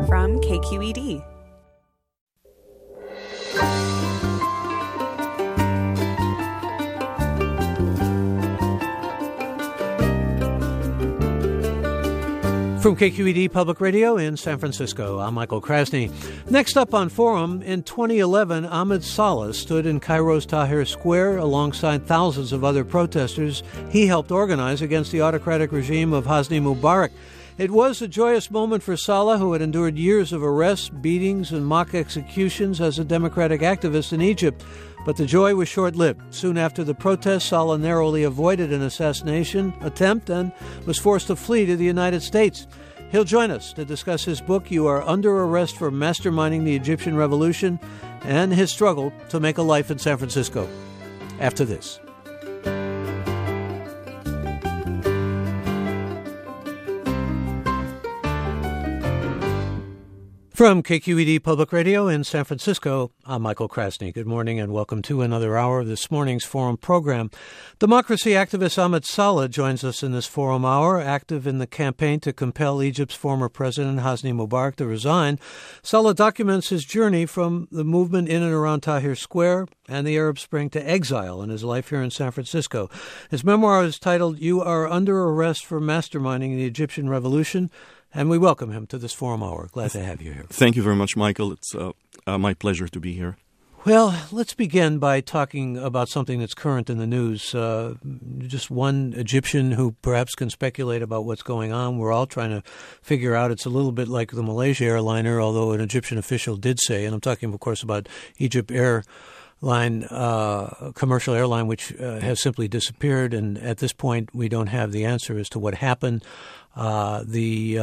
from KQED. From KQED Public Radio in San Francisco, I'm Michael Krasny. Next up on Forum, in 2011, Ahmed Saleh stood in Cairo's Tahrir Square alongside thousands of other protesters he helped organize against the autocratic regime of Hosni Mubarak. It was a joyous moment for Saleh, who had endured years of arrests, beatings, and mock executions as a democratic activist in Egypt. But the joy was short-lived. Soon after the protest, Saleh narrowly avoided an assassination attempt and was forced to flee to the United States. He'll join us to discuss his book, You Are Under Arrest for Masterminding the Egyptian Revolution, and his struggle to make a life in San Francisco. After this. From KQED Public Radio in San Francisco, I'm Michael Krasny. Good morning and welcome to another hour of this morning's Forum program. Democracy activist Ahmed Saleh joins us in this Forum hour, active in the campaign to compel Egypt's former president Hosni Mubarak to resign. Saleh documents his journey from the movement in and around Tahrir Square and the Arab Spring to exile and his life here in San Francisco. His memoir is titled, You Are Under Arrest for Masterminding the Egyptian Revolution. And we welcome him to this Forum Hour. Glad to have you here. Thank you very much, Michael. It's my pleasure to be here. Well, let's begin by talking about something that's current in the news. Just one Egyptian who perhaps can speculate about what's going on. We're all trying to figure out. It's a little bit like the Malaysia airliner, although an Egyptian official did say, and I'm talking, of course, about Egypt Airline, commercial airline, which has simply disappeared. And at this point, we don't have the answer as to what happened. The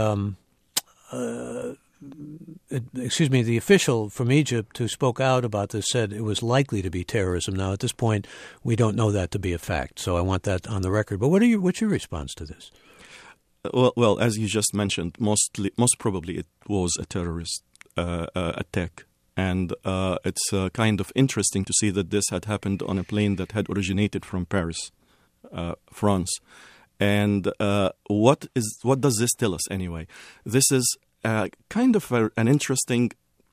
official from Egypt who spoke out about this said it was likely to be terrorism. Now, at this point, we don't know that to be a fact, so I want that on the record. But what's your response to this? Well, as you just mentioned, most probably it was a terrorist attack. And it's kind of interesting to see that this had happened on a plane that had originated from Paris, France. And what does this tell us anyway? This is kind of an interesting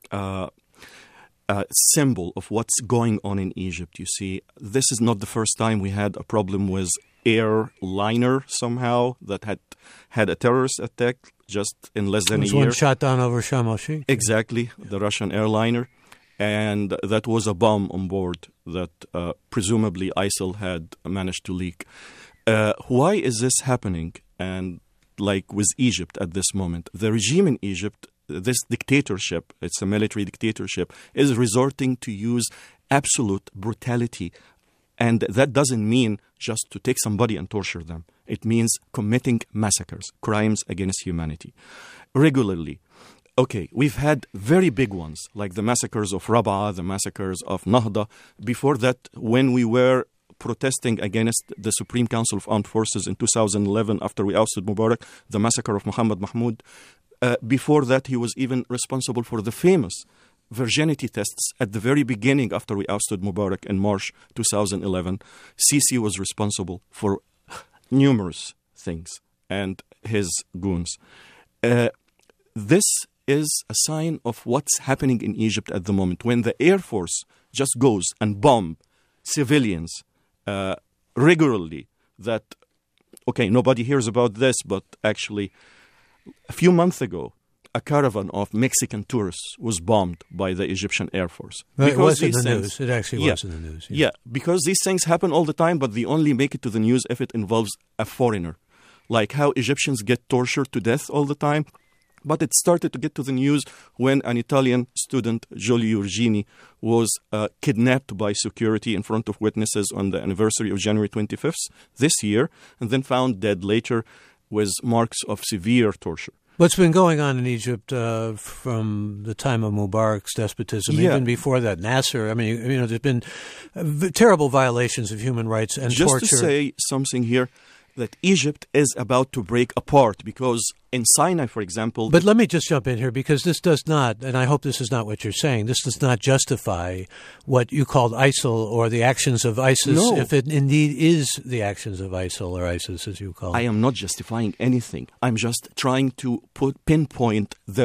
symbol of what's going on in Egypt. You see, this is not the first time we had a problem with airliner somehow that had a terrorist attack just in less than a year. One shot down over Sharm el-Sheikh. Exactly, the Russian airliner. And that was a bomb on board that presumably ISIL had managed to leak. Why is this happening? And like with Egypt at this moment, the regime in Egypt, this dictatorship, it's a military dictatorship, is resorting to use absolute brutality. And that doesn't mean just to take somebody and torture them. It means committing massacres, crimes against humanity, regularly. Okay, we've had very big ones, like the massacres of Rabaa, the massacres of Nahda. Before that, when we were protesting against the Supreme Council of Armed Forces in 2011 after we ousted Mubarak, the massacre of Muhammad Mahmoud. Before that, he was even responsible for the famous virginity tests at the very beginning after we ousted Mubarak in March 2011. Sisi was responsible for numerous things and his goons. This is a sign of what's happening in Egypt at the moment. When the Air Force just goes and bomb civilians regularly, that, okay, nobody hears about this, but actually a few months ago, a caravan of Mexican tourists was bombed by the Egyptian Air Force. It was in the news. It actually was in the news. Yeah, because these things happen all the time, but they only make it to the news if it involves a foreigner. Like how Egyptians get tortured to death all the time. But it started to get to the news when an Italian student, Giulio Urgini, was kidnapped by security in front of witnesses on the anniversary of January 25th this year, and then found dead later with marks of severe torture. What's been going on in Egypt from the time of Mubarak's despotism, even before that, Nasser, I mean, there's been terrible violations of human rights and torture. Just to say something here, that Egypt is about to break apart because in Sinai, for example... But let me just jump in here because this does not, and I hope this is not what you're saying, this does not justify what you called ISIL or the actions of ISIS, if it indeed is the actions of ISIL or ISIS, as you call it. I am not justifying anything. I'm just trying to pinpoint the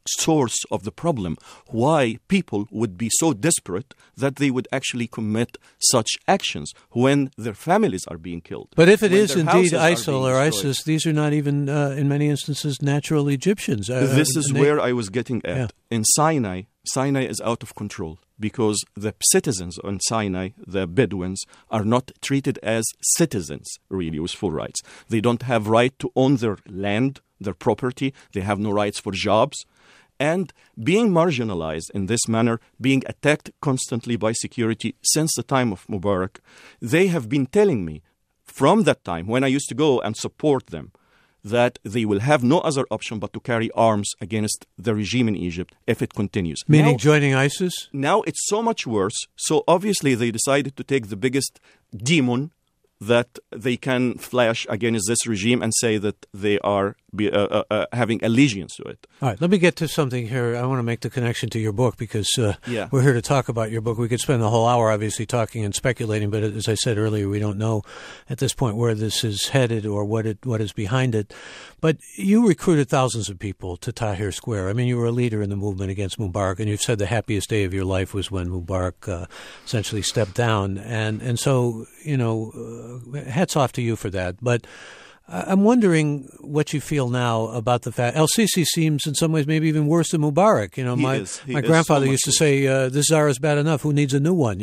source of the problem, why people would be so desperate that they would actually commit such actions when their families are being killed. But if it is indeed ISIL or ISIS, these are not even, in many instances, natural Egyptians. This is where I was getting at. Yeah. In Sinai is out of control because the citizens on Sinai, the Bedouins, are not treated as citizens, really, with full rights. They don't have right to own their land, their property. They have no rights for jobs. And being marginalized in this manner, being attacked constantly by security since the time of Mubarak, they have been telling me from that time, when I used to go and support them, that they will have no other option but to carry arms against the regime in Egypt if it continues. Meaning joining ISIS? Now it's so much worse. So obviously they decided to take the biggest demon that they can flash against this regime and say that they are having allegiance to it. All right, let me get to something here. I want to make the connection to your book because we're here to talk about your book. We could spend the whole hour obviously talking and speculating, but as I said earlier, we don't know at this point where this is headed or what is behind it. But you recruited thousands of people to Tahrir Square. I mean, you were a leader in the movement against Mubarak, and you've said the happiest day of your life was when Mubarak essentially stepped down. And so, hats off to you for that. But I'm wondering what you feel now about the fact El-Sisi seems in some ways maybe even worse than Mubarak. My grandfather used to say, "This czar is bad enough. Who needs a new one?"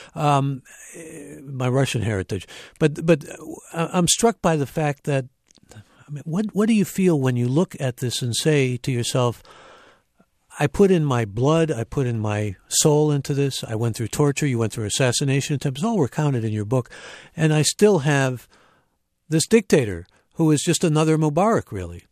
My Russian heritage. But I'm struck by the fact that, what do you feel when you look at this and say to yourself, I put in my blood, I put in my soul into this, I went through torture, you went through assassination attempts, all recounted in your book, and I still have this dictator who is just another Mubarak, really?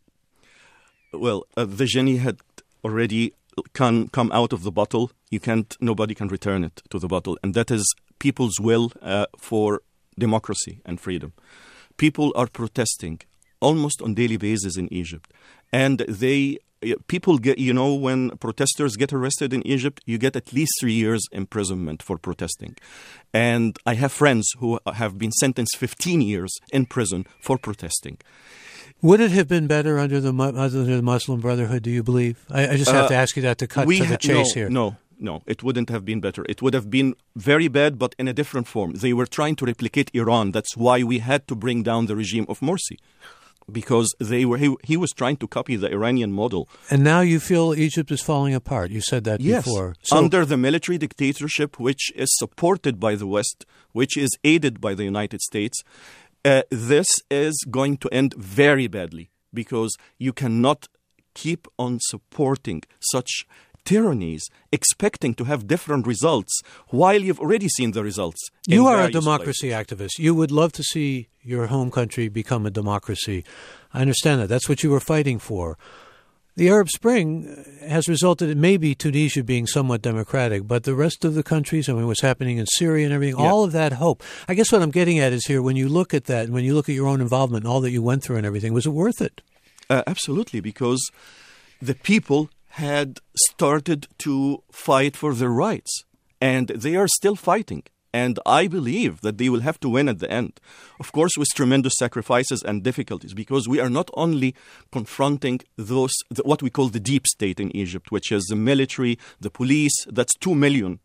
Well, the genie had already come out of the bottle. Nobody can return it to the bottle, and that is people's will for democracy and freedom. People are protesting almost on daily basis in Egypt, and people get, when protesters get arrested in Egypt, you get at least 3 years imprisonment for protesting. And I have friends who have been sentenced 15 years in prison for protesting. Would it have been better under the Muslim Brotherhood, do you believe? I just have to ask you that to cut to the chase here. No, it wouldn't have been better. It would have been very bad, but in a different form. They were trying to replicate Iran. That's why we had to bring down the regime of Morsi. Because he was trying to copy the Iranian model. And now you feel Egypt is falling apart. You said that before. So, under the military dictatorship, which is supported by the West, which is aided by the United States, this is going to end very badly because you cannot keep on supporting such tyrannies, expecting to have different results while you've already seen the results. You are a democracy activist. You would love to see your home country become a democracy. I understand that. That's what you were fighting for. The Arab Spring has resulted in maybe Tunisia being somewhat democratic, but the rest of the countries, what's happening in Syria and everything, all of that hope. I guess what I'm getting at is here, when you look at that, and when you look at your own involvement and all that you went through and everything, was it worth it? Absolutely, because the people had started to fight for their rights, and they are still fighting. And I believe that they will have to win at the end, of course, with tremendous sacrifices and difficulties, because we are not only confronting what we call the deep state in Egypt, which is the military, the police. That's 2 million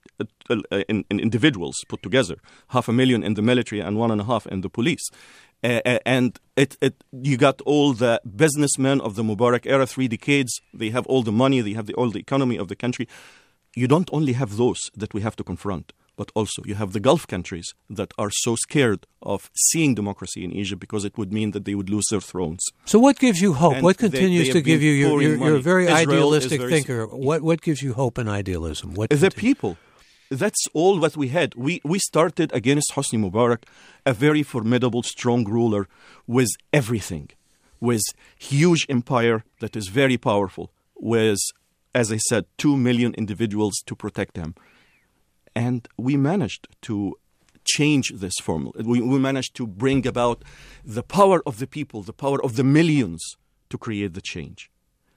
in individuals put together, 500,000 in the military and 1.5 in the police. And you got all the businessmen of the Mubarak era, 3 decades. They have all the money. They have all the economy of the country. You don't only have those that we have to confront, but also you have the Gulf countries that are so scared of seeing democracy in Egypt because it would mean that they would lose their thrones. So what gives you hope? What continues to give you? You're a very idealistic thinker. What gives you hope and idealism? The people. That's all what we had. We started against Hosni Mubarak, a very formidable, strong ruler with everything, with huge empire that is very powerful, with, as I said, 2 million individuals to protect him. And we managed to change this formula. We managed to bring about the power of the people, the power of the millions to create the change.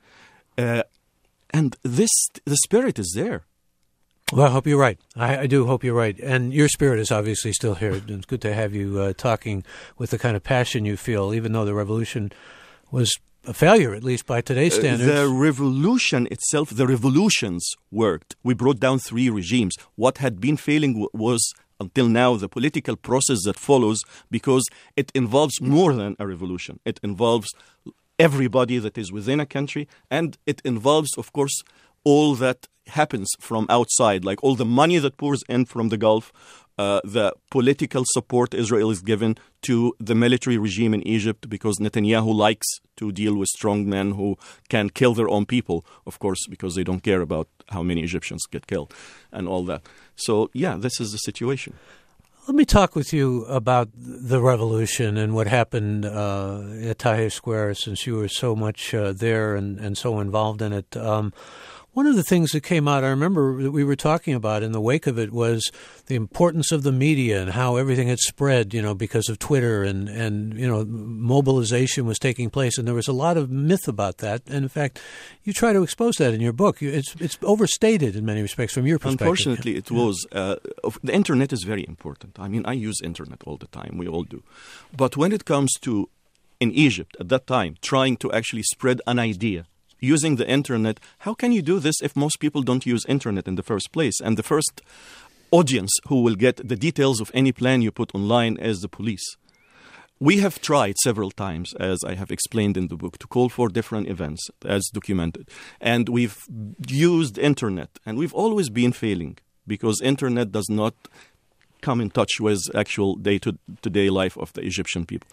And the spirit is there. Well, I hope you're right. I do hope you're right. And your spirit is obviously still here. It's good to have you talking with the kind of passion you feel, even though the revolution was a failure, at least by today's standards. The revolution itself, the revolutions worked. We brought down 3 regimes. What had been failing was, until now, the political process that follows, because it involves more than a revolution. It involves everybody that is within a country, and it involves, of course, all that happens from outside, like all the money that pours in from the Gulf, the political support Israel is given to the military regime in Egypt, because Netanyahu likes to deal with strong men who can kill their own people, of course, because they don't care about how many Egyptians get killed and all that. So, yeah, this is the situation. Let me talk with you about the revolution and what happened at Tahrir Square, since you were so much there and so involved in it. One of the things that came out, I remember that we were talking about in the wake of it, was the importance of the media and how everything had spread, because of Twitter and mobilization was taking place. And there was a lot of myth about that. And in fact, you try to expose that in your book. It's overstated in many respects from your perspective. Unfortunately, it was. The internet is very important. I mean, I use internet all the time. We all do. But when it comes to, in Egypt at that time, trying to actually spread an idea, using the internet, how can you do this if most people don't use internet in the first place? And the first audience who will get the details of any plan you put online is the police. We have tried several times, as I have explained in the book, to call for different events as documented. And we've used internet, and we've always been failing, because internet does not come in touch with actual day-to-day life of the Egyptian people.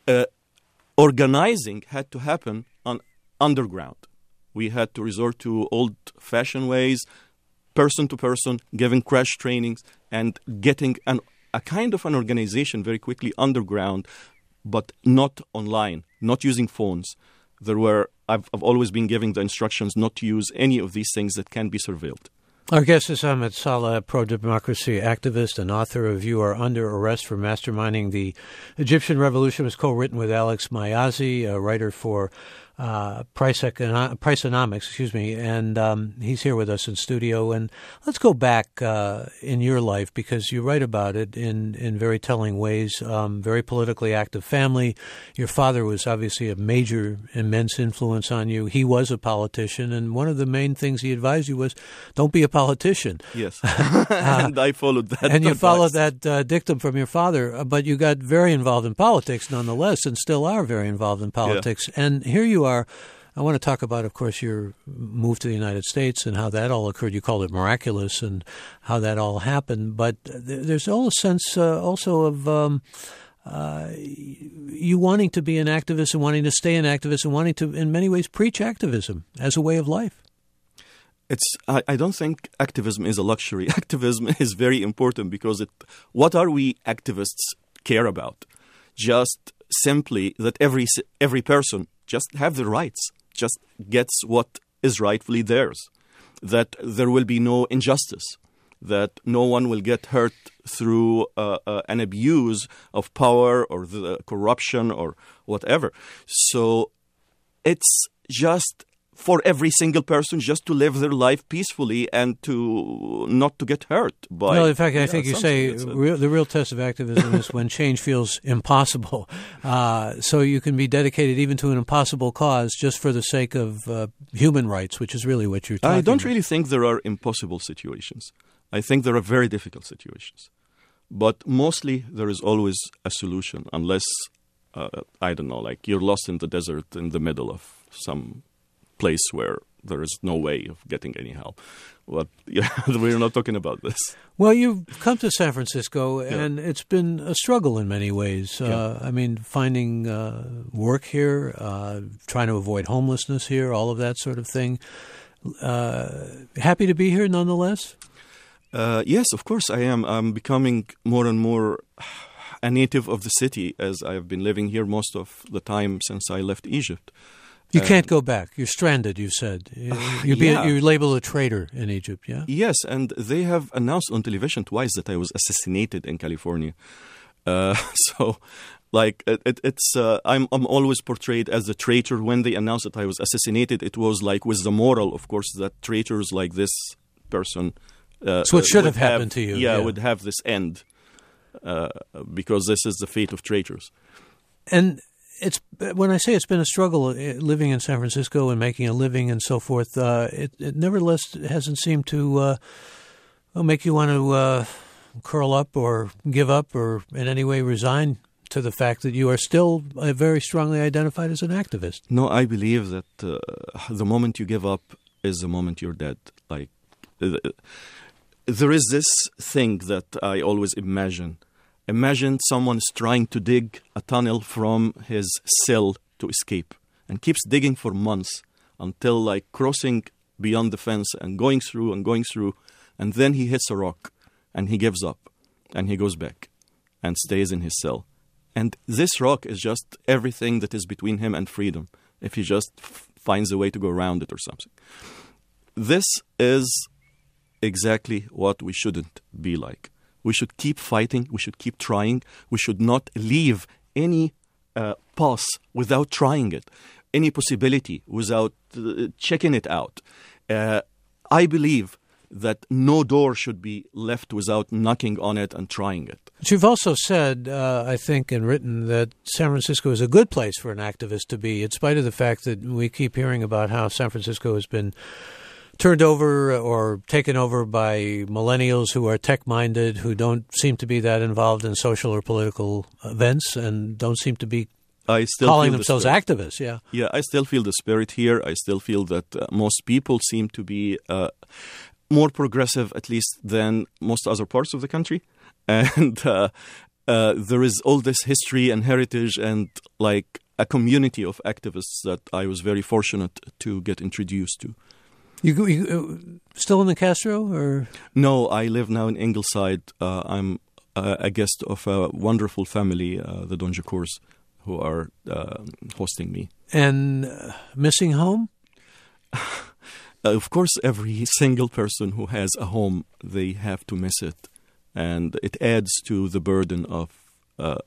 Organizing had to happen on underground. We had to resort to old-fashioned ways, person to person, giving crash trainings, and getting a kind of an organization very quickly underground, but not online, not using phones. I've always been giving the instructions not to use any of these things that can be surveilled. Our guest is Ahmed Saleh, pro-democracy activist and author of You Are Under Arrest for Masterminding the Egyptian Revolution. It was co-written with Alex Mayazi, a writer for Priceonomics, and he's here with us in studio. And let's go back in your life, because you write about it in very telling ways. Very politically active family. Your father was obviously a major, immense influence on you. He was a politician, and one of the main things he advised you was, don't be a politician. Yes, and I followed that. And you followed that dictum from your father, but you got very involved in politics nonetheless, and still are very involved in politics. Yeah. And here you are. I want to talk about, of course, your move to the United States and how that all occurred. You called it miraculous, and how that all happened. But there's all a sense also of you wanting to be an activist and wanting to stay an activist and wanting to, in many ways, preach activism as a way of life. I don't think activism is a luxury. Activism is very important, because what are we activists care about? Just simply that every person just have the rights, just gets what is rightfully theirs, that there will be no injustice, that no one will get hurt through an abuse of power or the corruption or whatever. So it's just for every single person just to live their life peacefully and to not to get hurt by. Well, in fact, I think you say the real test of activism is when change feels impossible. So you can be dedicated even to an impossible cause just for the sake of human rights, which is really what you're talking about. I don't really think there are impossible situations. I think there are very difficult situations. But mostly there is always a solution, unless, I don't know, like you're lost in the desert in the middle of some place where there is no way of getting any help. But we're not talking about this. Well, you've come to San Francisco, and it's been a struggle in many ways. I mean, finding work here, trying to avoid homelessness here, all of that sort of thing. Happy to be here nonetheless? Yes, of course I am. I'm becoming more and more a native of the city, as I've been living here most of the time since I left Egypt. You can't go back. You're stranded, you said. You're labeled a traitor in Egypt, yeah? Yes, and they have announced on television twice that I was assassinated in California. So, like, I'm always portrayed as a traitor. When they announced that I was assassinated, it was like with the moral, of course, that traitors like this person it's what should have happened to you. Yeah, would have this end, because this is the fate of traitors. And it's when I say it's been a struggle living in San Francisco and making a living and so forth, it nevertheless hasn't seemed to make you want to curl up or give up or in any way resign to the fact that you are still very strongly identified as an activist. No, I believe that the moment you give up is the moment you're dead. Like, there is this thing that I always imagine. Imagine someone is trying to dig a tunnel from his cell to escape and keeps digging for months until like crossing beyond the fence and going through, and then he hits a rock and he gives up and he goes back and stays in his cell. And this rock is just everything that is between him and freedom, if he just finds a way to go around it or something. This is exactly what we shouldn't be like. We should keep fighting. We should keep trying. We should not leave any path without trying it, any possibility without checking it out. I believe that no door should be left without knocking on it and trying it. But you've also said, I think, and written that San Francisco is a good place for an activist to be, in spite of the fact that we keep hearing about how San Francisco has been turned over or taken over by millennials who are tech-minded, who don't seem to be that involved in social or political events and don't seem to be calling themselves activists. Yeah, I still feel the spirit here. I still feel that most people seem to be more progressive, at least, than most other parts of the country. And there is all this history and heritage and like a community of activists that I was very fortunate to get introduced to. You still in the Castro? Or no, I live now in Ingleside. I'm a guest of a wonderful family, the Donjacours, who are hosting me. And missing home? Of course, every single person who has a home, they have to miss it. And it adds to the burden of, I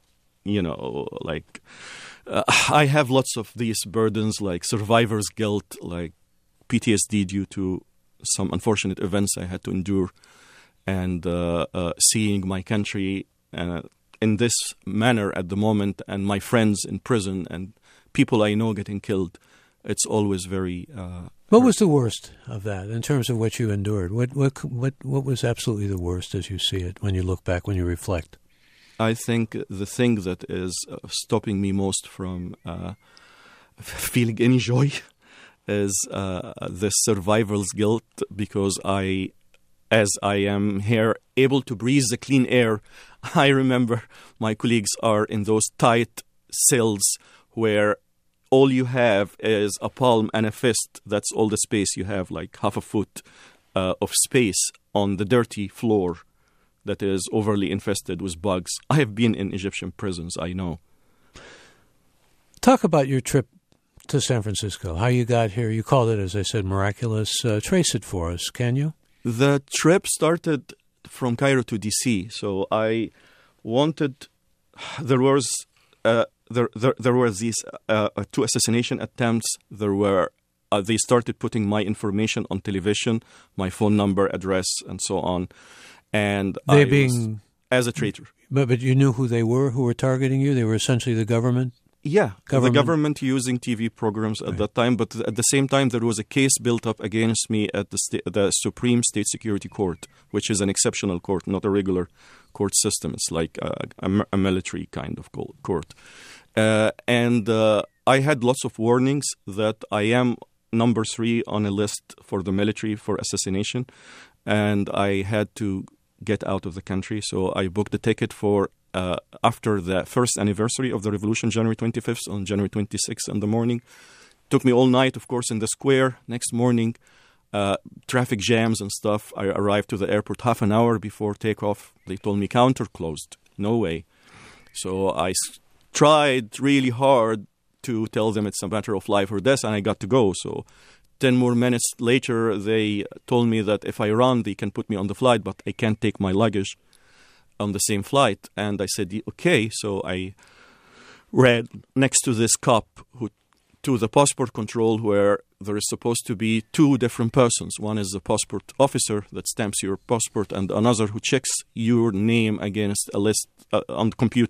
have lots of these burdens like survivor's guilt, like PTSD due to some unfortunate events I had to endure, and seeing my country in this manner at the moment, and my friends in prison, and people I know getting killed. It's always very. What was the worst of that in terms of what you endured? What was absolutely the worst as you see it when you look back, when you reflect? I think the thing that is stopping me most from feeling any joy is the survival's guilt, because as I am here able to breathe the clean air, I remember my colleagues are in those tight cells where all you have is a palm and a fist. That's all the space you have, like half a foot of space on the dirty floor that is overly infested with bugs. I have been in Egyptian prisons, I know. Talk about your trip to San Francisco, how you got here. You called it, as I said, miraculous. Trace it for us, can you? The trip started from Cairo to D.C., so I wanted... There were these two assassination attempts. They started putting my information on television, my phone number, address, and so on. And they I being as a traitor. But you knew who they were, who were targeting you? They were essentially the government? Yeah, the government using TV programs at that time. But at the same time, there was a case built up against me at the Supreme State Security Court, which is an exceptional court, not a regular court system. It's like a military kind of court. And I had lots of warnings that I am number 3 on a list for the military for assassination, and I had to get out of the country. So I booked a ticket for after the first anniversary of the revolution, January 25th, on January 26th in the morning. Took me all night, of course, in the square. Next morning, traffic jams and stuff. I arrived to the airport half an hour before takeoff. They told me counter closed. No way. So I tried really hard to tell them it's a matter of life or death, and I got to go. So 10 more minutes later, they told me that if I run, they can put me on the flight, but I can't take my luggage on the same flight. And I said, okay. So I read next to this cop to the passport control, where there is supposed to be 2 different persons. One is the passport officer that stamps your passport, and another who checks your name against a list on the computer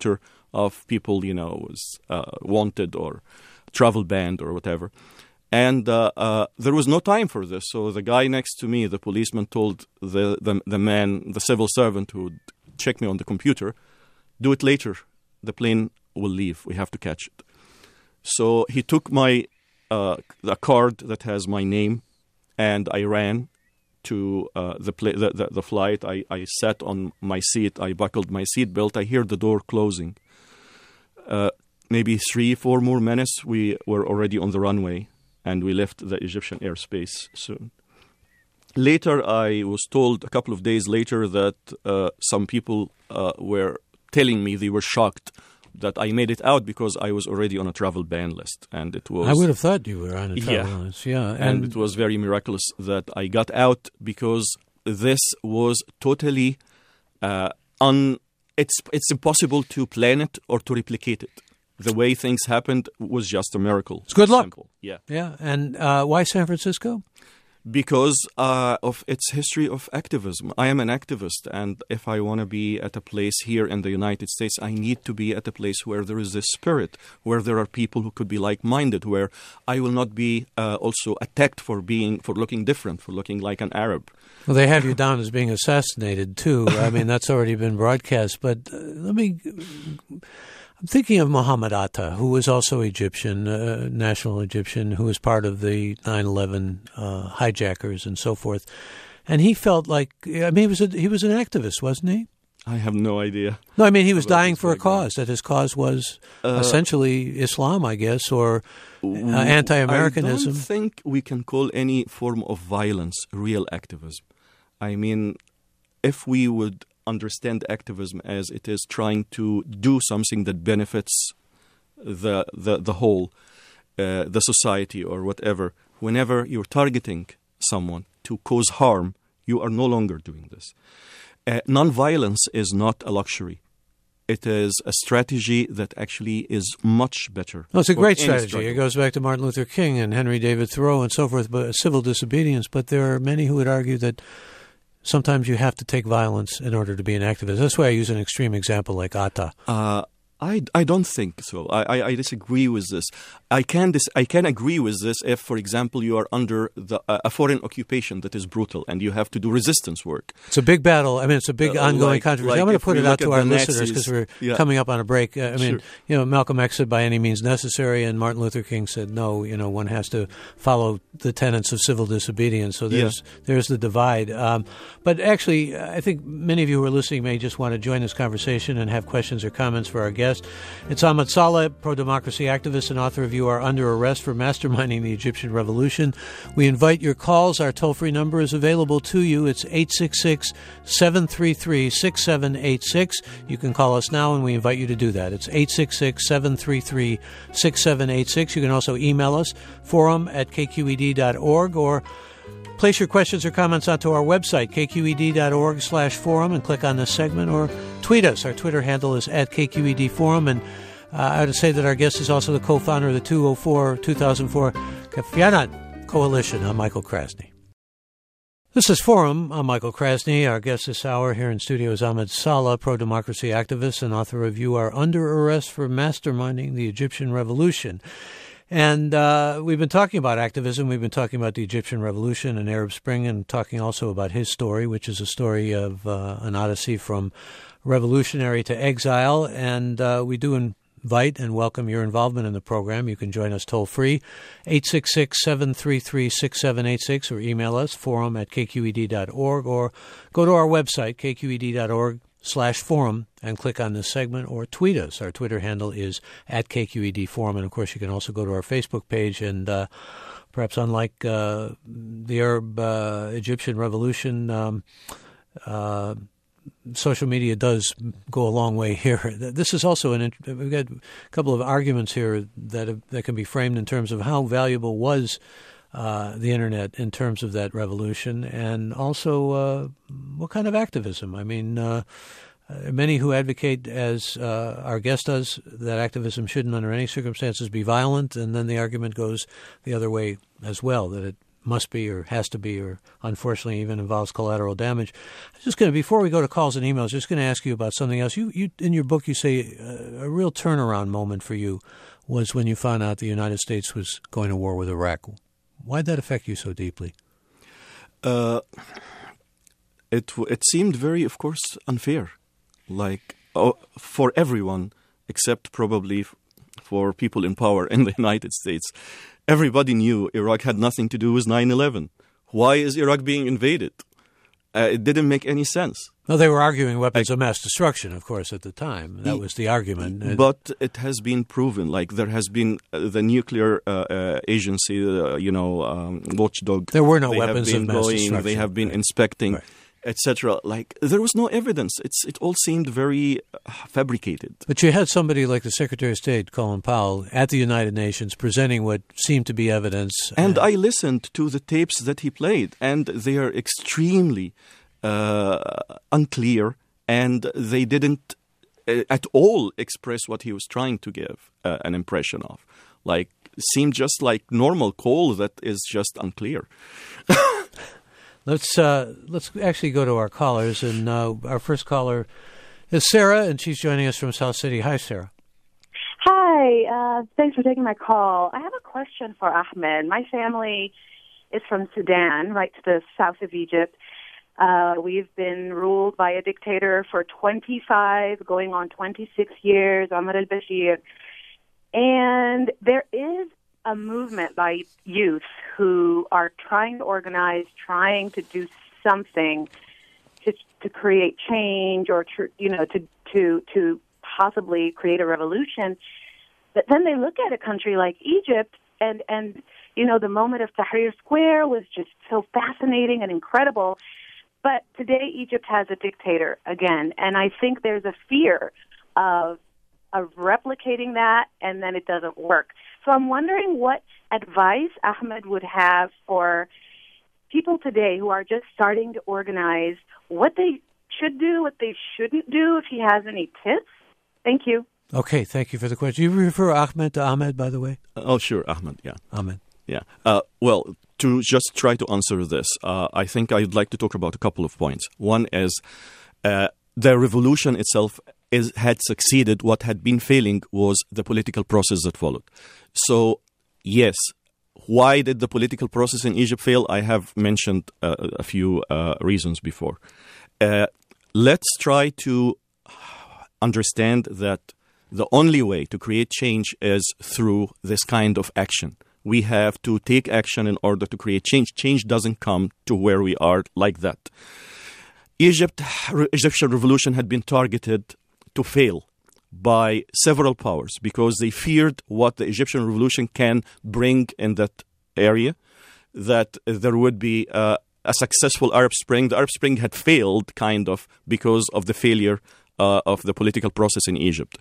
of people, was wanted or travel banned or whatever. And there was no time for this. So the guy next to me, the policeman, told the man, the civil servant who would check me on the computer, do it later. The plane will leave. We have to catch it. So he took my a card that has my name, and I ran to the flight. I sat on my seat. I buckled my seatbelt. I hear the door closing. Maybe 3-4 more minutes, we were already on the runway, and we left the Egyptian airspace soon. Later, I was told a couple of days later that some people were telling me they were shocked that I made it out because I was already on a travel ban list. And it was... I would have thought you were on a travel list, yeah. And it was very miraculous that I got out because this was totally... It's impossible to plan it or to replicate it. The way things happened was just a miracle. It's good luck. Simple. Yeah. Yeah. And why San Francisco? Because of its history of activism. I am an activist, and if I want to be at a place here in the United States, I need to be at a place where there is this spirit, where there are people who could be like-minded, where I will not be also attacked for looking different, for looking like an Arab. Well, they have you down as being assassinated, too. I mean, that's already been broadcast. But I'm thinking of Muhammad Atta, who was also Egyptian, national Egyptian, who was part of the 9/11 hijackers and so forth. And he felt like, I mean, he was an activist, wasn't he? I have no idea. No, I mean, he was dying for a cause, that his cause was essentially Islam, I guess, or anti-Americanism. I don't think we can call any form of violence real activism. I mean, if we would understand activism as it is trying to do something that benefits the whole, the society or whatever, whenever you're targeting someone to cause harm, you are no longer doing this. Non-violence is not a luxury. It is a strategy that actually is much better. Well, it's a great strategy. It goes back to Martin Luther King and Henry David Thoreau and so forth, but civil disobedience. But there are many who would argue that sometimes you have to take violence in order to be an activist. That's why I use an extreme example like Atta. I don't think so. I disagree with this. I can agree with this if, for example, you are under a foreign occupation that is brutal and you have to do resistance work. It's a big battle. I mean, it's a big ongoing controversy. I'm going to put it out to our listeners because we're coming up on a break. I mean, Malcolm X said by any means necessary, and Martin Luther King said no. One has to follow the tenets of civil disobedience. So there's the divide. But actually, I think many of you who are listening may just want to join this conversation and have questions or comments for our guests. It's Ahmad Saleh, pro-democracy activist and author of You Are Under Arrest for Masterminding the Egyptian Revolution. We invite your calls. Our toll-free number is available to you. It's 866-733-6786. You can call us now, and we invite you to do that. It's 866-733-6786. You can also email us, forum@kqed.org, or place your questions or comments onto our website, kqed.org/forum, and click on this segment, or tweet us. Our Twitter handle is @KQEDForum, and I would say that our guest is also the co-founder of the 2004 Kafianat Coalition. I'm Michael Krasny. This is Forum. I'm Michael Krasny. Our guest this hour here in studio is Ahmad Saleh, pro-democracy activist and author of You Are Under Arrest for Masterminding the Egyptian Revolution. And we've been talking about activism. We've been talking about the Egyptian Revolution and Arab Spring, and talking also about his story, which is a story of an odyssey from revolutionary to exile. And we do invite and welcome your involvement in the program. You can join us toll-free, 866-733-6786, or email us, forum@kqed.org, or go to our website, kqed.org/forum, and click on this segment, or tweet us. Our Twitter handle is @KQEDForum, and of course you can also go to our Facebook page, and perhaps unlike the Arab Egyptian Revolution, social media does go a long way here. This is also we've got a couple of arguments here that can be framed in terms of how valuable was the internet in terms of that revolution, and also what kind of activism. I mean, many who advocate, as our guest does, that activism shouldn't under any circumstances be violent, and then the argument goes the other way as well, that it must be or has to be or unfortunately even involves collateral damage. I was just going to, before we go to calls and emails, just going to ask you about something else. You in your book, you say a real turnaround moment for you was when you found out the United States was going to war with Iraq. Why did that affect you so deeply? It seemed very, of course, unfair, for everyone except probably for people in power in the United States. Everybody knew Iraq had nothing to do with 9/11. Why is Iraq being invaded? It didn't make any sense. Well, they were arguing weapons of mass destruction, of course, at the time. That was the argument. But it has been proven, there has been the nuclear agency, watchdog. There were no weapons of mass destruction. They have been inspecting, etc. There was no evidence. It all seemed very fabricated. But you had somebody like the Secretary of State, Colin Powell, at the United Nations presenting what seemed to be evidence. And I listened to the tapes that he played, and they are extremely unclear, and they didn't at all express what he was trying to give an impression of. Seemed just like normal coal that is just unclear. Let's actually go to our callers, and our first caller is Sarah, and she's joining us from South City. Hi, Sarah. Hi, thanks for taking my call. I have a question for Ahmed. My family is from Sudan, right to the south of Egypt. We've been ruled by a dictator for 25, going on 26 years, Omar al-Bashir. And there is a movement by youth who are trying to organize, trying to do something to create change or to possibly create a revolution. But then they look at a country like Egypt, and the moment of Tahrir Square was just so fascinating and incredible. But today Egypt has a dictator again, and I think there's a fear of replicating that, and then it doesn't work. So I'm wondering what advice Ahmed would have for people today who are just starting to organize, what they should do, what they shouldn't do, if he has any tips. Thank you. Okay, thank you for the question. You refer Ahmed to Ahmed, by the way? Oh, sure, Ahmed, yeah. Ahmed. Yeah. Well, to just try to answer this, I think I'd like to talk about a couple of points. One is the revolution itself had succeeded. What had been failing was the political process that followed. So, yes, why did the political process in Egypt fail? I have mentioned a few reasons before. Let's try to understand that the only way to create change is through this kind of action. We have to take action in order to create change. Change doesn't come to where we are like that. Egyptian revolution had been targeted to fail by several powers because they feared what the Egyptian revolution can bring in that area, that there would be a successful Arab Spring. The Arab Spring had failed, kind of, because of the failure of the political process in Egypt.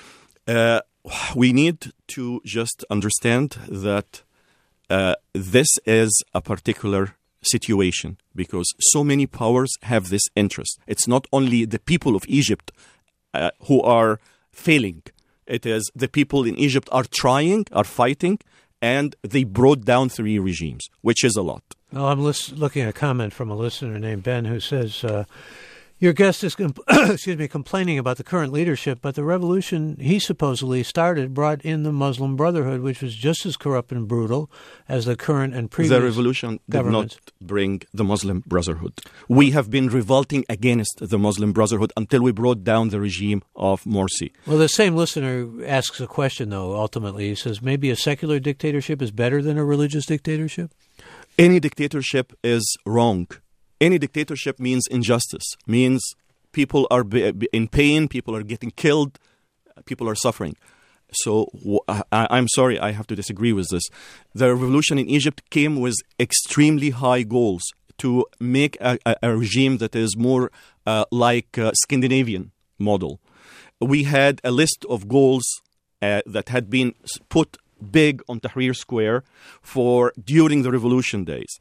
We need to just understand that this is a particular situation because so many powers have this interest. It's not only the people of Egypt who are failing. It is the people in Egypt are trying, are fighting, and they brought down 3 regimes, which is a lot. Well, I'm looking at a comment from a listener named Ben who says, your guest is complaining about the current leadership, but the revolution he supposedly started brought in the Muslim Brotherhood, which was just as corrupt and brutal as the current and previous The revolution did not bring the Muslim Brotherhood. We have been revolting against the Muslim Brotherhood until we brought down the regime of Morsi. Well, the same listener asks a question, though, ultimately. He says, maybe a secular dictatorship is better than a religious dictatorship? Any dictatorship is wrong. Any dictatorship means injustice, means people are in pain, people are getting killed, people are suffering. So I'm sorry, I have to disagree with this. The revolution in Egypt came with extremely high goals to make a regime that is more like a Scandinavian model. We had a list of goals that had been put big on Tahrir Square during the revolution days.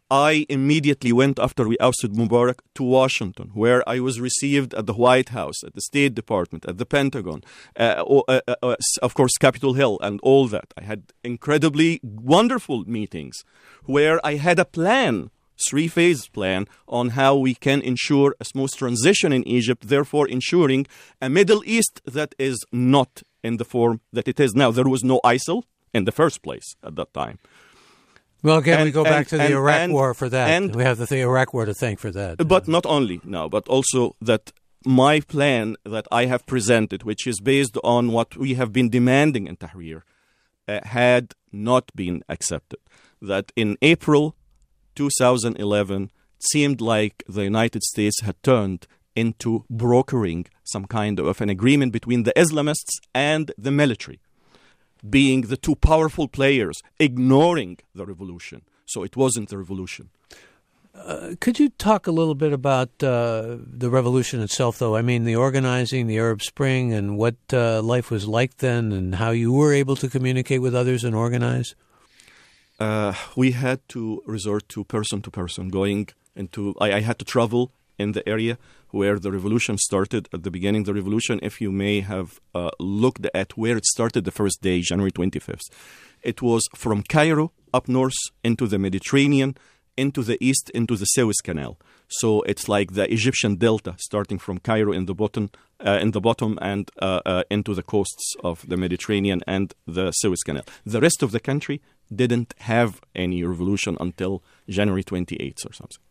I immediately went, after we ousted Mubarak, to Washington, where I was received at the White House, at the State Department, at the Pentagon, of course, Capitol Hill, and all that. I had incredibly wonderful meetings where I had a plan, three-phase plan, on how we can ensure a smooth transition in Egypt, therefore ensuring a Middle East that is not in the form that it is now. There was no ISIL in the first place at that time. Well, again, we go back to the Iraq War for that. And we have the Iraq War to thank for that. But not only now, but also that my plan that I have presented, which is based on what we have been demanding in Tahrir, had not been accepted. That in April 2011, it seemed like the United States had turned into brokering some kind of an agreement between the Islamists and the military, being the two powerful players, ignoring the revolution. So it wasn't the revolution. Could you talk a little bit about the revolution itself, though? I mean, the organizing, the Arab Spring, and what life was like then, and how you were able to communicate with others and organize? We had to resort to person, going into... I had to travel in the area where the revolution started. At the beginning of the revolution, if you may have looked at where it started the first day, January 25th, it was from Cairo up north into the Mediterranean, into the east, into the Suez Canal. So it's like the Egyptian delta, starting from Cairo in the bottom, and into the coasts of the Mediterranean and the Suez Canal. The rest of the country didn't have any revolution until January 28th or something.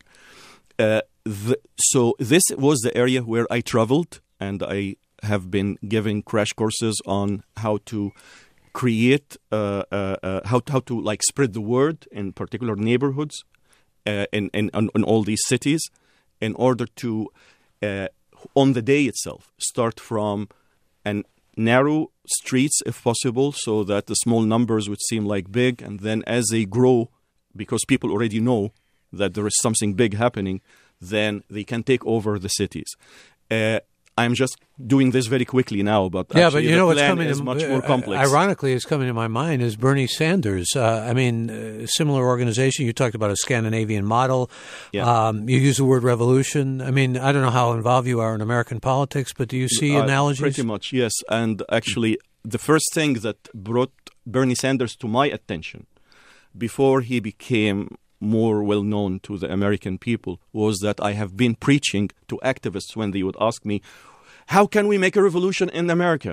So this was the area where I traveled, and I have been giving crash courses on how to create, how to like spread the word in particular neighborhoods, in all these cities, in order to, on the day itself, start from narrow streets if possible, so that the small numbers would seem like big, and then as they grow, because people already know that there is something big happening, then they can take over the cities. I'm just doing this very quickly now, but actually but you know the what's plan coming is much more complex. Ironically, it's coming to my mind is Bernie Sanders. Similar organization. You talked about a Scandinavian model. Yeah. You use the word revolution. I mean, I don't know how involved you are in American politics, but do you see analogies? Pretty much, yes. And actually, the first thing that brought Bernie Sanders to my attention before he became more well-known to the American people was that I have been preaching to activists when they would ask me, how can we make a revolution in America?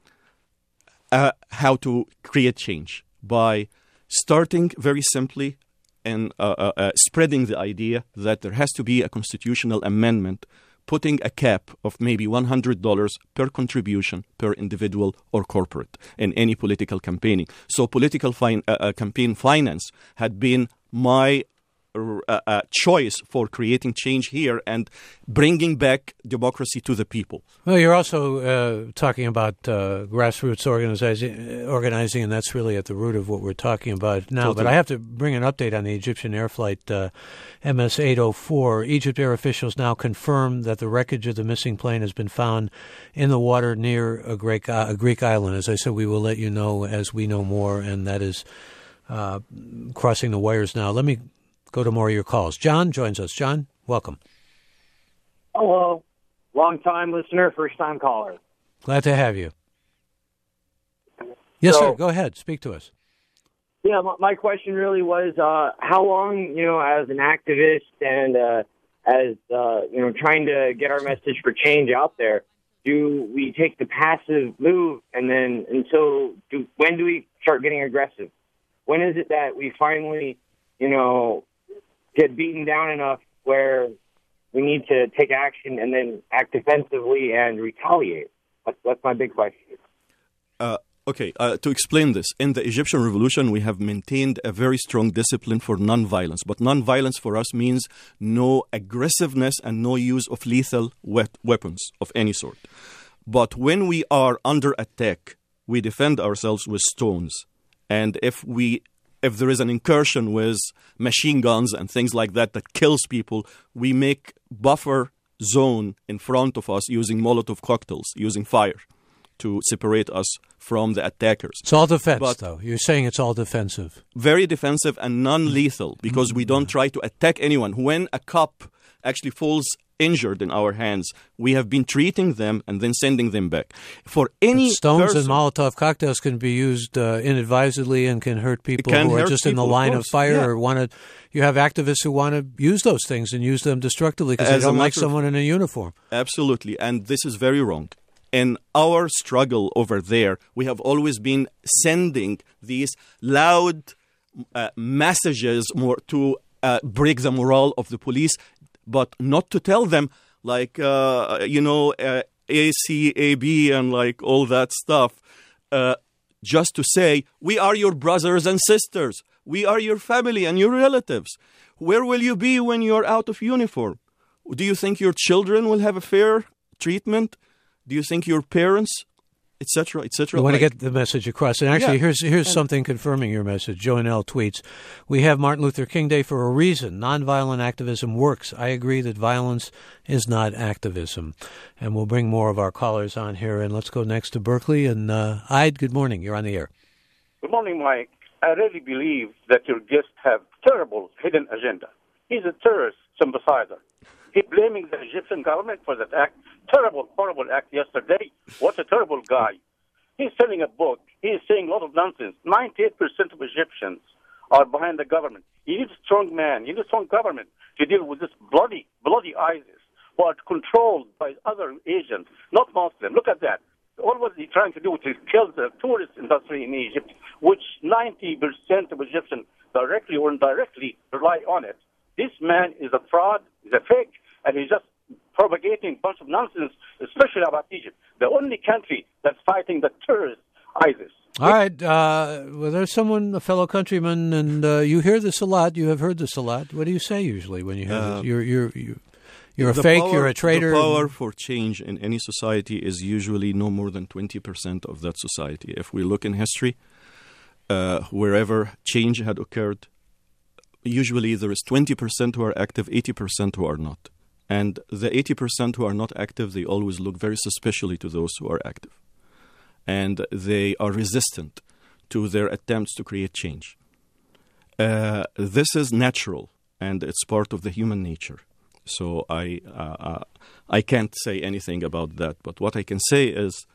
How to create change? By starting very simply and spreading the idea that there has to be a constitutional amendment putting a cap of maybe $100 per contribution per individual or corporate in any political campaigning. So political campaign finance had been my choice for creating change here and bringing back democracy to the people. Well, you're also talking about grassroots organizing, and that's really at the root of what we're talking about now. Totally. But I have to bring an update on the Egyptian air flight MS-804. Egypt air officials now confirm that the wreckage of the missing plane has been found in the water near a Greek island. As I said, we will let you know as we know more, and that is crossing the wires now. Let me go to more of your calls. John joins us. John, welcome. Hello. Long-time listener, first-time caller. Glad to have you. Yes, sir. Go ahead. Speak to us. Yeah, my question really was, how long, as an activist and as trying to get our message for change out there, do we take the passive move, and then when do we start getting aggressive? When is it that we finally, get beaten down enough where we need to take action and then act defensively and retaliate? That's my big question. To explain this, in the Egyptian revolution, we have maintained a very strong discipline for nonviolence. But nonviolence for us means no aggressiveness and no use of lethal weapons of any sort. But when we are under attack, we defend ourselves with stones. And if there is an incursion with machine guns and things like that kills people, we make buffer zone in front of us using Molotov cocktails, using fire. to separate us from the attackers. It's all defense, But though. You're saying it's all defensive. very defensive and non-lethal, because we don't try to attack anyone. When a cop actually falls injured in our hands, we have been treating them and then sending them back. For any But stones person, and Molotov cocktails can be used inadvisedly and can hurt people can who are hurt just in the people, of line of course. fire Yeah. or want to. You have activists who want to use those things and use them destructively because they As a don't like matter of- someone in a uniform. Absolutely, and this is very wrong. In our struggle over there, we have always been sending these loud messages more to break the morale of the police, but not to tell them, like, ACAB and like all that stuff, just to say, we are your brothers and sisters. We are your family and your relatives. Where will you be when you're out of uniform? Do you think your children will have a fair treatment? Do you think your parents, etc., etc.? You want to get the message across. And actually, Yeah. here's something confirming your message. Joanelle tweets, "We have Martin Luther King Day for a reason. Nonviolent activism works. I agree that violence is not activism." And we'll bring more of our callers on here. And let's go next to Berkeley. And Ide, good morning. You're on the air. Good morning, Mike. I really believe that your guests have terrible hidden agenda. He's a terrorist sympathizer. He's blaming the Egyptian government for that act. Terrible, horrible act yesterday. What a terrible guy. He's selling a book. He's saying a lot of nonsense. 98% of Egyptians are behind the government. You need a strong man. You need a strong government to deal with this bloody ISIS, who are controlled by other agents, not Muslims. Look at that. All what he's trying to do is kill the tourist industry in Egypt, which 90% of Egyptians directly or indirectly rely on it. This man is a fraud, he's a fake, and he's just propagating a bunch of nonsense, especially about Egypt, the only country that's fighting the terrorist ISIS. All right. Well, there's someone, a fellow countryman, and you hear this a lot. You have heard this a lot. What do you say usually when you hear this? You're a fake, you're a traitor. The power for change in any society is usually no more than 20% of that society. If we look in history, wherever change had occurred, usually there is 20% who are active, 80% who are not. And the 80% who are not active, they always look very suspiciously to those who are active. And they are resistant to their attempts to create change. This is natural, and it's part of the human nature. So I can't say anything about that. But what I can say is,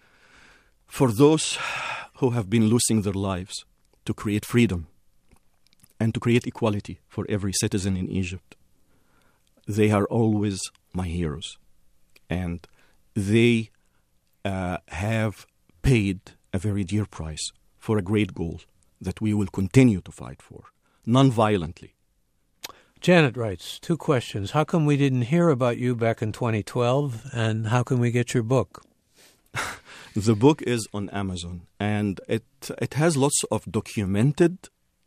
for those who have been losing their lives to create freedom and to create equality for every citizen in Egypt, they are always my heroes. And they have paid a very dear price for a great goal that we will continue to fight for, non-violently. Janet writes, 2 questions. How come we didn't hear about you back in 2012? And how can we get your book? The book is on Amazon, and it has lots of documented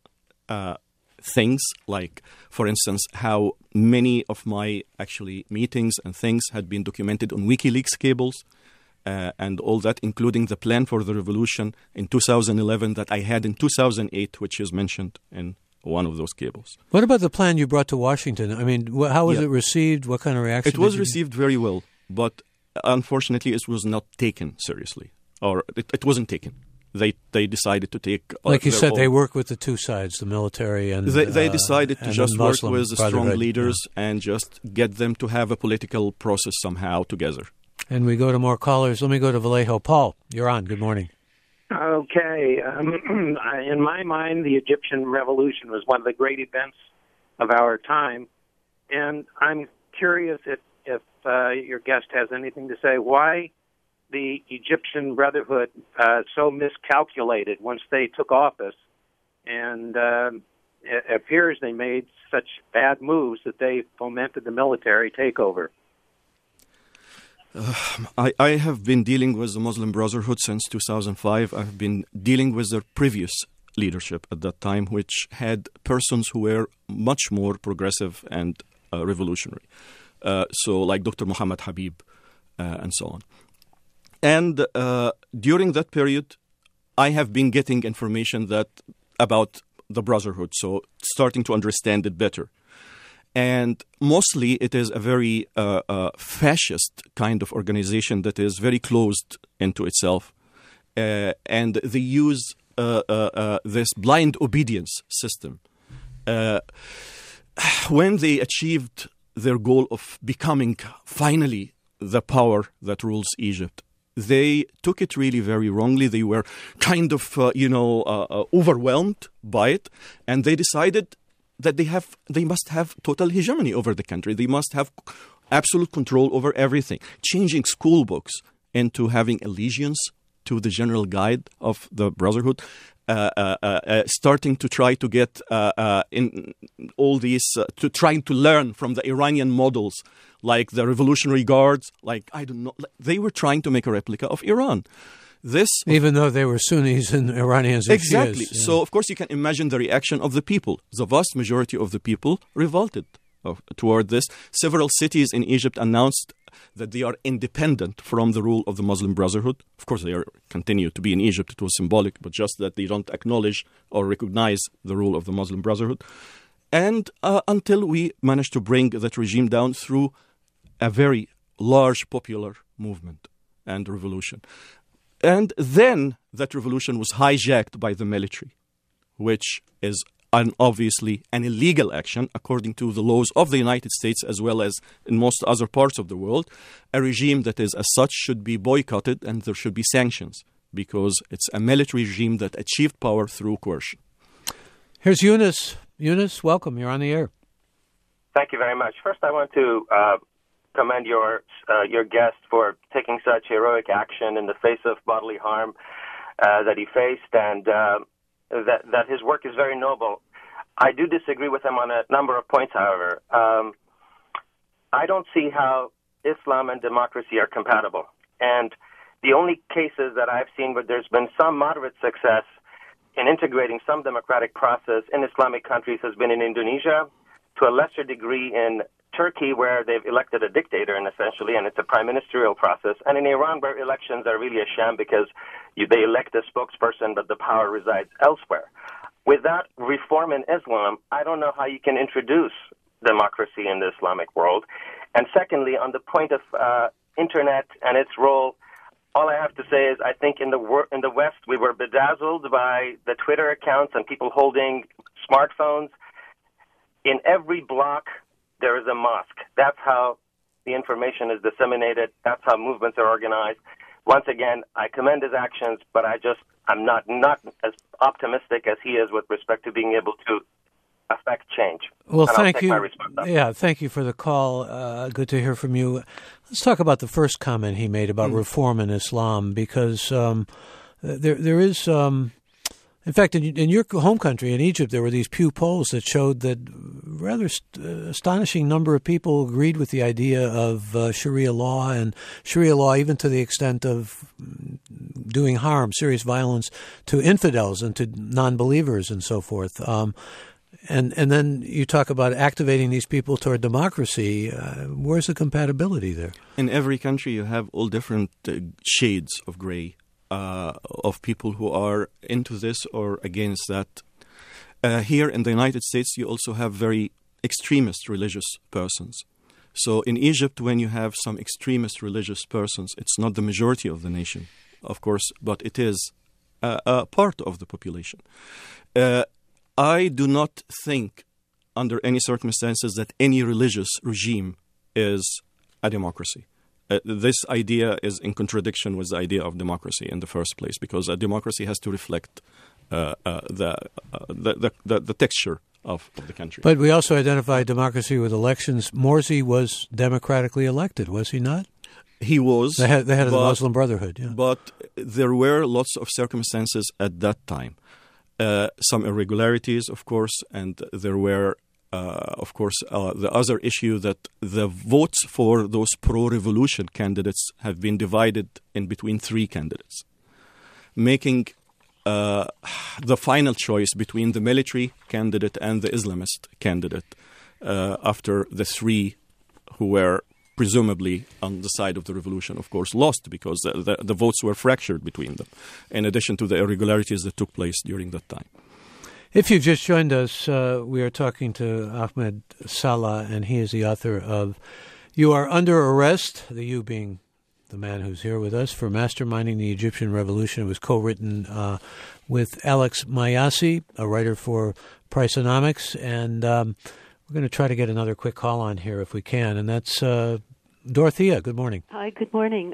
things, like, for instance, how many of my actually meetings and things had been documented on WikiLeaks cables and all that, including the plan for the revolution in 2011 that I had in 2008, which is mentioned in one of those cables. What about the plan you brought to Washington? I mean, how was it received? What kind of reaction? It was received very well, but unfortunately it was not taken seriously, or it wasn't taken. They decided to take... like you said, they work with the two sides, the military and... They decided to just work with the strong leaders and just get them to have a political process somehow together. And we go to more callers. Let me go to Vallejo. Paul, you're on. Good morning. Okay. In my mind, the Egyptian Revolution was one of the great events of our time. And I'm curious if your guest has anything to say why the Egyptian Brotherhood so miscalculated once they took office. And it appears they made such bad moves that they fomented the military takeover. I have been dealing with the Muslim Brotherhood since 2005. I've been dealing with their previous leadership at that time, which had persons who were much more progressive and revolutionary. So like Dr. Muhammad Habib and so on. And during that period, I have been getting information about the Brotherhood, so starting to understand it better. And mostly it is a very fascist kind of organization that is very closed into itself. And they use this blind obedience system. When they achieved their goal of becoming finally the power that rules Egypt, they took it really very wrongly. They were kind of, overwhelmed by it, and they decided that they must have total hegemony over the country. They must have absolute control over everything, changing school books into having allegiance to the general guide of the Brotherhood, starting to try to get in all these, trying to learn from the Iranian models, like the Revolutionary Guards, they were trying to make a replica of Iran. Even though they were Sunnis and Iranians and exactly. Shias, yeah. So, of course, you can imagine the reaction of the people. The vast majority of the people revolted toward this. Several cities in Egypt announced that they are independent from the rule of the Muslim Brotherhood. Of course, they continue to be in Egypt. It was symbolic, but just that they don't acknowledge or recognize the rule of the Muslim Brotherhood. And until we managed to bring that regime down through a very large popular movement and revolution. And then that revolution was hijacked by the military, which is obviously an illegal action according to the laws of the United States as well as in most other parts of the world. A regime that is as such should be boycotted and there should be sanctions because it's a military regime that achieved power through coercion. Here's Yunus. Yunus, welcome. You're on the air. Thank you very much. First, I want to commend your guest for taking such heroic action in the face of bodily harm that he faced, and that his work is very noble. I do disagree with him on a number of points, however. I don't see how Islam and democracy are compatible. And the only cases that I've seen where there's been some moderate success in integrating some democratic process in Islamic countries has been in Indonesia, to a lesser degree in Turkey, where they've elected a dictator, and essentially, and it's a prime ministerial process, and in Iran, where elections are really a sham because they elect a spokesperson, but the power resides elsewhere. Without reform in Islam, I don't know how you can introduce democracy in the Islamic world. And secondly, on the point of Internet and its role, all I have to say is I think in the West, we were bedazzled by the Twitter accounts and people holding smartphones. In every block, there is a mosque. That's how the information is disseminated. That's how movements are organized. Once again, I commend his actions, but I'm not as optimistic as he is with respect to being able to affect change. Well, thank you. Yeah, thank you for the call. Good to hear from you. Let's talk about the first comment he made about reform in Islam, because there is... in fact, in your home country, in Egypt, there were these Pew polls that showed that rather astonishing number of people agreed with the idea of Sharia law, and Sharia law even to the extent of doing harm, serious violence to infidels and to non-believers and so forth. And then you talk about activating these people toward democracy. Where's the compatibility there? In every country, you have all different shades of gray. Of people who are into this or against that. Here in the United States, you also have very extremist religious persons. So in Egypt, when you have some extremist religious persons, it's not the majority of the nation, of course, but it is a part of the population. I do not think, under any circumstances, that any religious regime is a democracy. This idea is in contradiction with the idea of democracy in the first place, because a democracy has to reflect the texture of the country. But we also identify democracy with elections. Morsi was democratically elected, was he not? He was. The head of the Muslim Brotherhood, yeah. But there were lots of circumstances at that time. Some irregularities, of course, and there were the other issue that the votes for those pro-revolution candidates have been divided in between three candidates, making the final choice between the military candidate and the Islamist candidate after the three who were presumably on the side of the revolution, of course, lost because the votes were fractured between them, in addition to the irregularities that took place during that time. If you've just joined us, we are talking to Ahmed Salah, and he is the author of You Are Under Arrest, the you being the man who's here with us, for Masterminding the Egyptian Revolution. It was co-written with Alex Mayasi, a writer for Priceonomics, and we're going to try to get another quick call on here if we can, and that's Dorothea. Good morning. Hi, good morning.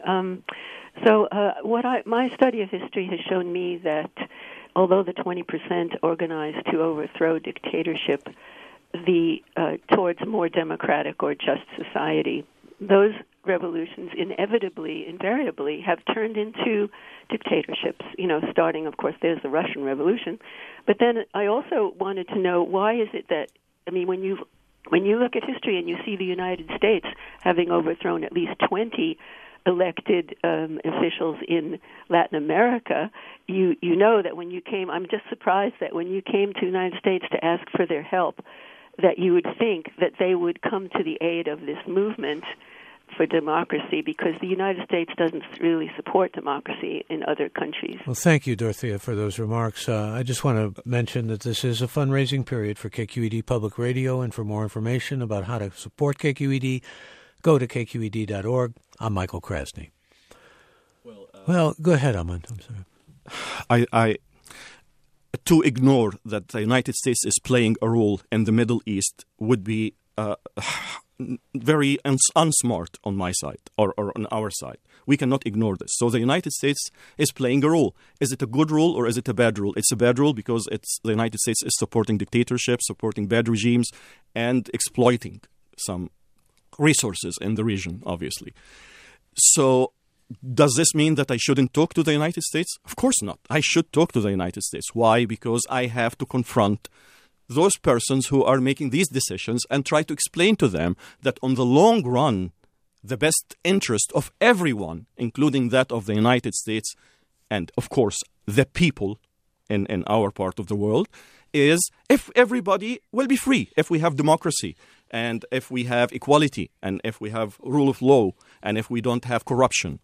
My study of history has shown me that although the 20% organized to overthrow dictatorship towards more democratic or just society, those revolutions invariably have turned into dictatorships. Starting, of course, there's the Russian Revolution. But then I also wanted to know, why is it that, when you look at history and you see the United States having overthrown at least 20 elected officials in Latin America, you know that when you came, I'm just surprised that when you came to the United States to ask for their help, that you would think that they would come to the aid of this movement for democracy, because the United States doesn't really support democracy in other countries. Well, thank you, Dorothea, for those remarks. I just want to mention that this is a fundraising period for KQED Public Radio, and for more information about how to support KQED, go to kqed.org. I'm Michael Krasny. Well, go ahead, Ahmed. I'm sorry. To ignore that the United States is playing a role in the Middle East would be very unsmart on my side or on our side. We cannot ignore this. So the United States is playing a role. Is it a good role or is it a bad role? It's a bad role because the United States is supporting dictatorships, supporting bad regimes, and exploiting some resources in the region, obviously. So does this mean that I shouldn't talk to the United States? Of course not. I should talk to the United States. Why? Because I have to confront those persons who are making these decisions and try to explain to them that on the long run, the best interest of everyone, including that of the United States and, of course, the people in our part of the world, is if everybody will be free, if we have democracy, and if we have equality, and if we have rule of law, and if we don't have corruption.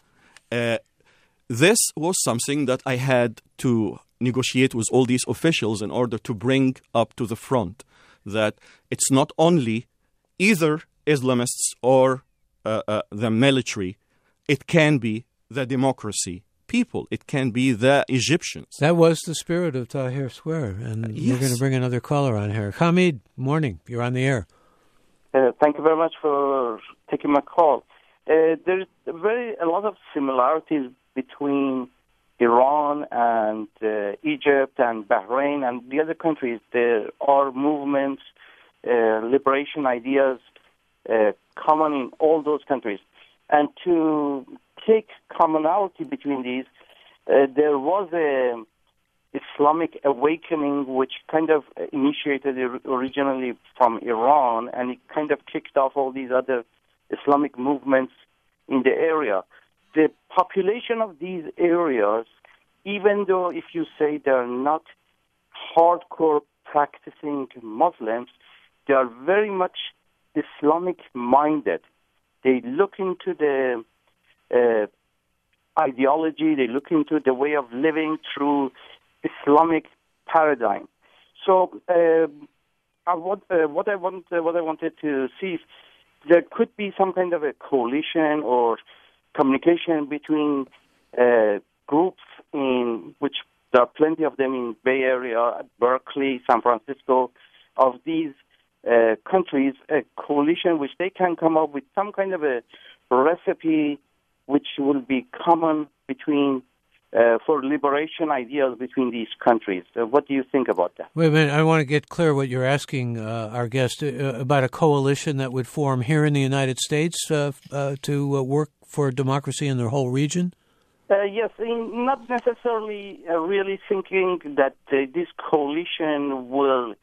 This was something that I had to negotiate with all these officials in order to bring up to the front that it's not only either Islamists or the military, it can be the democracy people, it can be the Egyptians. That was the spirit of Tahrir Square, and yes. We're going to bring another caller on here. Hamid, morning, you're on the air. Thank you very much for taking my call. There's a lot of similarities between Iran and Egypt and Bahrain and the other countries. There are movements, liberation ideas common in all those countries. And to take commonality between these, there was a Islamic awakening which kind of initiated originally from Iran, and it kind of kicked off all these other Islamic movements in the area. The population of these areas, even though if you say they're not hardcore practicing Muslims, they are very much Islamic-minded. They look into the ideology, they look into the way of living through Islamic paradigm. So what I wanted to see if there could be some kind of a coalition or communication between groups in which there are plenty of them in Bay Area, Berkeley, San Francisco, of these countries, a coalition which they can come up with some kind of a recipe which will be common between for liberation ideas between these countries. What do you think about that? Wait a minute. I want to get clear what you're asking our guest about a coalition that would form here in the United States to work for democracy in the whole region? Yes, not necessarily really thinking that this coalition will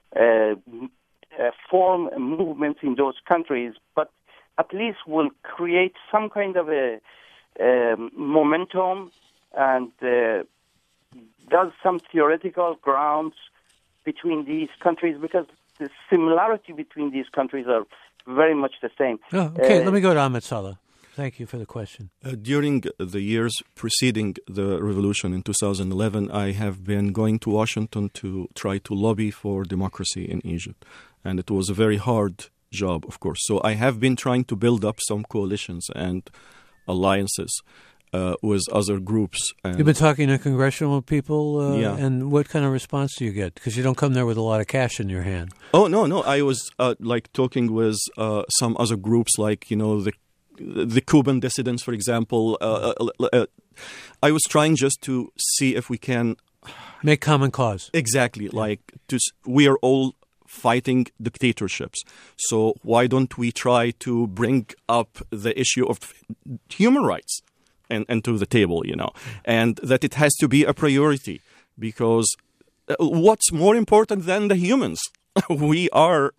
form movements in those countries, but at least will create some kind of a momentum and does some theoretical grounds between these countries, because the similarity between these countries are very much the same. Oh, okay, let me go to Ahmed Salah. Thank you for the question. During the years preceding the revolution in 2011, I have been going to Washington to try to lobby for democracy in Egypt. And it was a very hard job, of course. So I have been trying to build up some coalitions and alliances with other groups. And you've been talking to congressional people, yeah. And what kind of response do you get? Because you don't come there with a lot of cash in your hand. Oh, no. I was talking with some other groups, like, the Cuban dissidents, for example. I was trying just to see if we can make common cause. Exactly. We are all fighting dictatorships. So why don't we try to bring up the issue of human rights and to the table, and that it has to be a priority, because what's more important than the humans? We are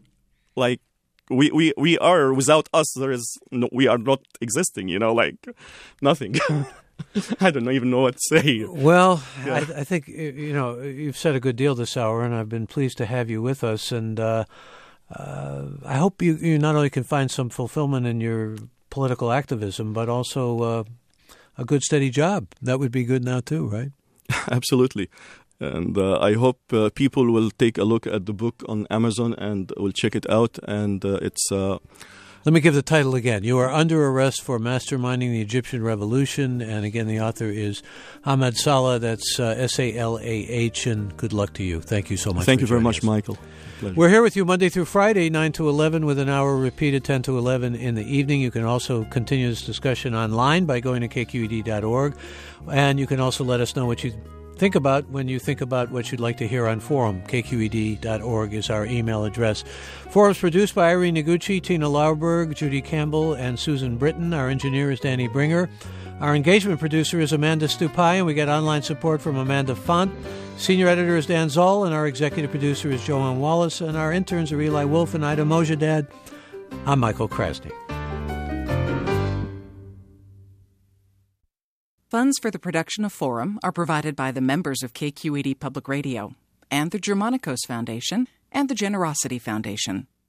we are, without us, we are not existing, nothing. I don't even know what to say. Well, yeah. I think, you've said a good deal this hour, and I've been pleased to have you with us. And I hope you not only can find some fulfillment in your political activism, but also a good, steady job. That would be good now, too, right? Absolutely. And I hope people will take a look at the book on Amazon and will check it out. And it's... Let me give the title again. You are under arrest for masterminding the Egyptian revolution. And again, the author is Ahmed Salah. That's Salah. And good luck to you. Thank you so much. Thank you very much, Michael. Pleasure. We're here with you Monday through Friday, 9 to 11, with an hour repeated 10 to 11 in the evening. You can also continue this discussion online by going to kqed.org. And you can also let us know what you think about when you think about what you'd like to hear on Forum. kqed.org is our email address. Forum's produced by Irene Noguchi, Tina Lauerberg, Judy Campbell, and Susan Britton. Our engineer is Danny Bringer. Our engagement producer is Amanda Stupai, and we get online support from Amanda Font. Senior editor is Dan Zoll, and our executive producer is Joanne Wallace, and our interns are Eli Wolf and Ida Mojadad. I'm Michael Krasny. Funds for the production of Forum are provided by the members of KQED Public Radio and the Germanicos Foundation and the Generosity Foundation.